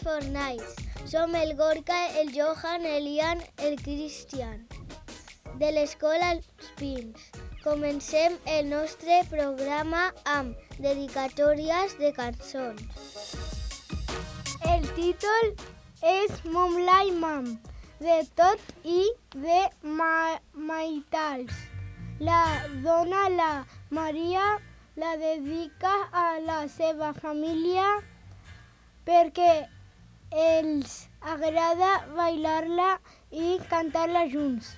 Fornalls. Som el Gorka, el Johan, el Ian, el Cristian, de l'Escola Els Pins. Comencem el nostre programa amb dedicatòries de cançons. El títol és Moonlight Mom, de Tot i de Maitals. La dona, la Maria, la dedica a la seva família perquè els agrada ballar-la i cantar-la junts.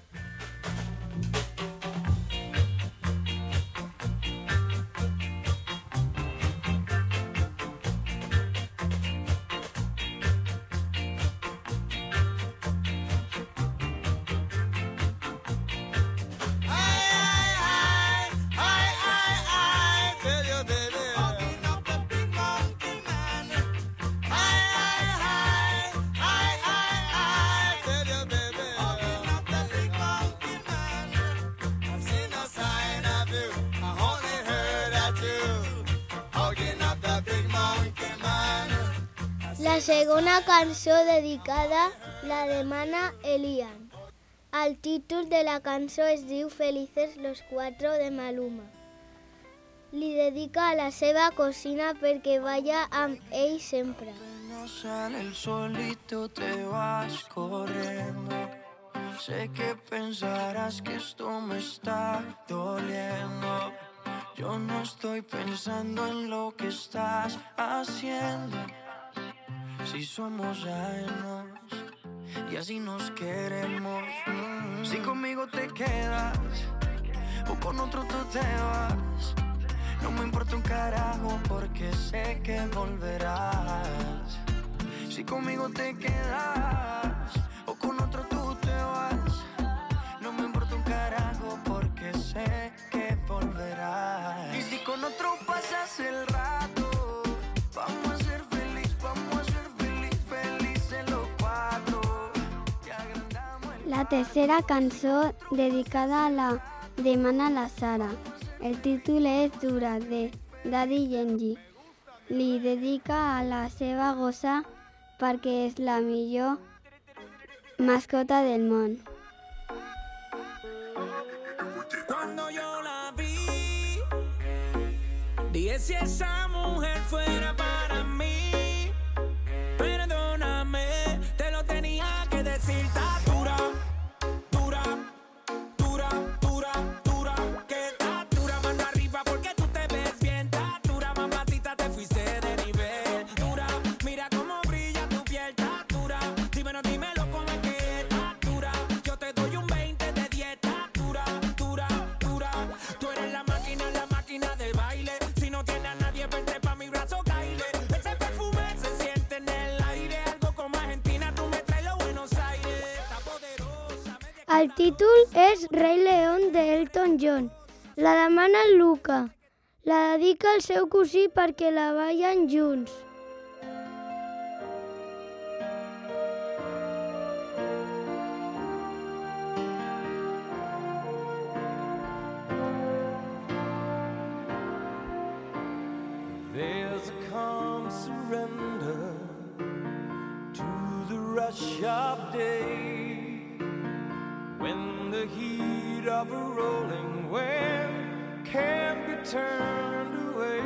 La segona cançó dedicada la demana el Ian. El títol de la cançó es diu Felices los Cuatro de Maluma. Li dedica a la seva cosina perquè balla amb ell sempre. No sale el solito, te vas corriendo. Sé que pensarás que esto me está doliendo. Yo no estoy pensando en lo que estás haciendo. Si somos ajenos y así nos queremos. Si conmigo te quedas o con otro tú te vas, no me importa un carajo porque sé que volverás. Si conmigo te quedas o con otro tú te vas, no me importa un carajo porque sé que volverás. Y si con otro pasas el rato, vamos a ser felices, vamos a ser felices los cuatro. La tercera cançó dedicada a la demana la Sara. El títol és Dura, de Daddy Yankee. Li dedica a la seva gossa perquè és la millor mascota del món. Cuando yo la vi, dije si esa mujer fuera para mí. Perdóname, te lo tenía que decir. Está dura, dura, dura, dura, dura. Que está dura, mano arriba porque tú te ves bien. Está dura, mamacita, te fuiste de nivel. Dura, mira cómo brilla tu piel. Está dura, dímelo cómo es que está dura. Yo te doy un 20 de 10. Está dura, dura, dura. Tú eres la máquina de baile. Si no tienes a nadie, vente pa' mi brazo, caile. Ese perfume se siente en el aire. Algo como Argentina, tú me traes los Buenos Aires. Está poderosa. El títol és Rei León de Elton John. La demana el Luca. La dedica al seu cosí perquè la ballen junts. There's a calm surrender to the rush of day, when the heat of a rolling wave can't be turned away.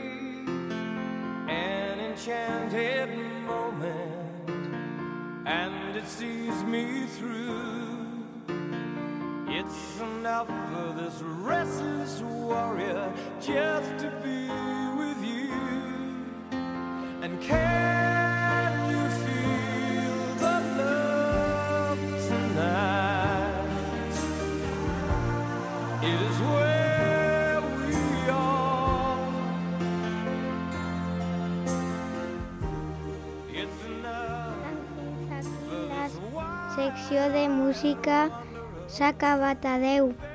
An enchanted moment, and it sees me through. It's enough for this restless warrior just to be with you. And can you feel the love tonight? It is where we are. It's enough for this Secció de música s'ha acabat. Adeu.